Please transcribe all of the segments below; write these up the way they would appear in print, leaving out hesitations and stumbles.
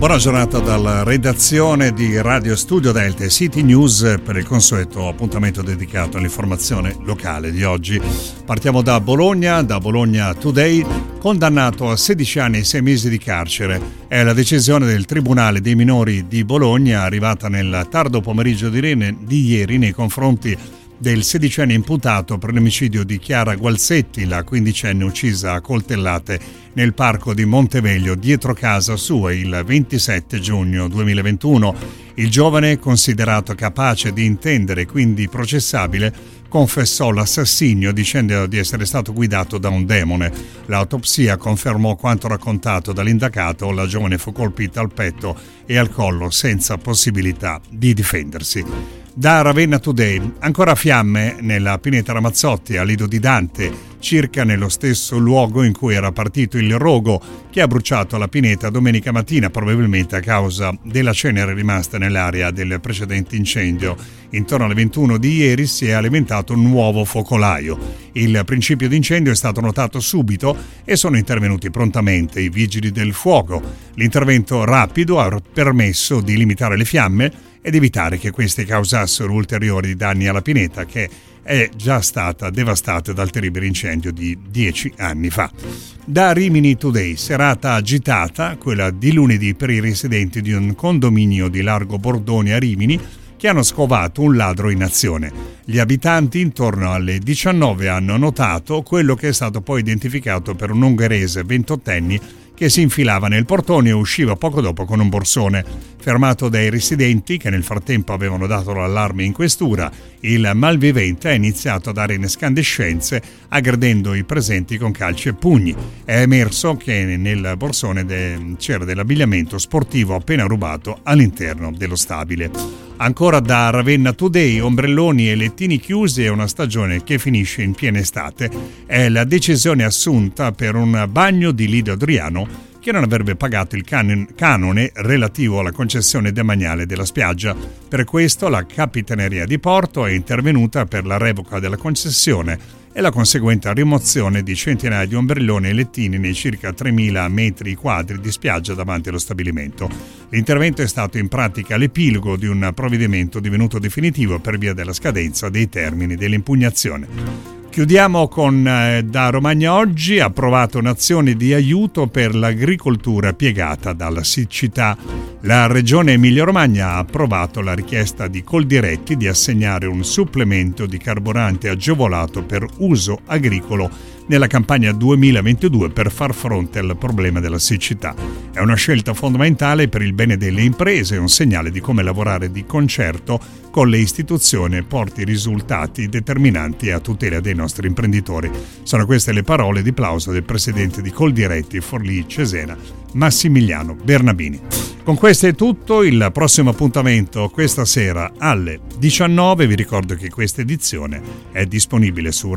Buona giornata dalla redazione di Radio Studio Delta e City News per il consueto appuntamento dedicato all'informazione locale di oggi. Partiamo da Bologna Today, condannato a 16 anni e 6 mesi di carcere. È la decisione del Tribunale dei minori di Bologna arrivata nel tardo pomeriggio di ieri nei confronti del 16enne imputato per l'omicidio di Chiara Gualzetti, la 15enne uccisa a coltellate nel parco di Monteveglio dietro casa sua il 27 giugno 2021. Il giovane, considerato capace di intendere e quindi processabile, confessò l'assassinio dicendo di essere stato guidato da un demone. L'autopsia confermò quanto raccontato dall'indagato. La giovane fu colpita al petto e al collo senza possibilità di difendersi. Da Ravenna Today, ancora fiamme nella pineta Ramazzotti a Lido di Dante, circa nello stesso luogo in cui era partito il rogo che ha bruciato la pineta domenica mattina, probabilmente a causa della cenere rimasta nell'area del precedente incendio. Intorno alle 21 di ieri si è alimentato un nuovo focolaio. Il principio di incendio è stato notato subito e sono intervenuti prontamente i vigili del fuoco. L'intervento rapido ha permesso di limitare le fiamme ed evitare che queste causassero ulteriori danni alla pineta, che è già stata devastata dal terribile incendio di 10 anni fa. Da Rimini Today, serata agitata, quella di lunedì per i residenti di un condominio di Largo Bordoni a Rimini, che hanno scovato un ladro in azione. Gli abitanti intorno alle 19 hanno notato quello che è stato poi identificato per un ungherese 28enne che si infilava nel portone e usciva poco dopo con un borsone. Fermato dai residenti, che nel frattempo avevano dato l'allarme in questura, il malvivente ha iniziato a dare incandescenze, aggredendo i presenti con calci e pugni. È emerso che nel borsone c'era dell'abbigliamento sportivo appena rubato all'interno dello stabile. Ancora da Ravenna Today, ombrelloni e lettini chiusi e una stagione che finisce in piena estate. È la decisione assunta per un bagno di Lido Adriano che non avrebbe pagato il canone relativo alla concessione demaniale della spiaggia. Per questo la Capitaneria di Porto è intervenuta per la revoca della concessione e la conseguente rimozione di centinaia di ombrelloni e lettini nei circa 3.000 metri quadri di spiaggia davanti allo stabilimento. L'intervento è stato in pratica l'epilogo di un provvedimento divenuto definitivo per via della scadenza dei termini dell'impugnazione. Chiudiamo con da Romagna Oggi, approvato un'azione di aiuto per l'agricoltura piegata dalla siccità. La Regione Emilia-Romagna ha approvato la richiesta di Coldiretti di assegnare un supplemento di carburante agevolato per uso agricolo nella campagna 2022 per far fronte al problema della siccità. È una scelta fondamentale per il bene delle imprese e un segnale di come lavorare di concerto con le istituzioni porti risultati determinanti a tutela dei nostri imprenditori. Sono queste le parole di plauso del presidente di Coldiretti Forlì Cesena, Massimiliano Bernabini. Con questo è tutto, il prossimo appuntamento questa sera alle 19. Vi ricordo che questa edizione è disponibile su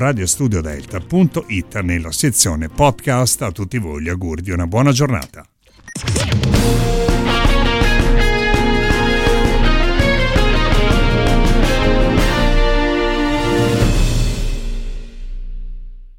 radiostudiodelta.it nella sezione podcast. A tutti voi gli auguri di una buona giornata.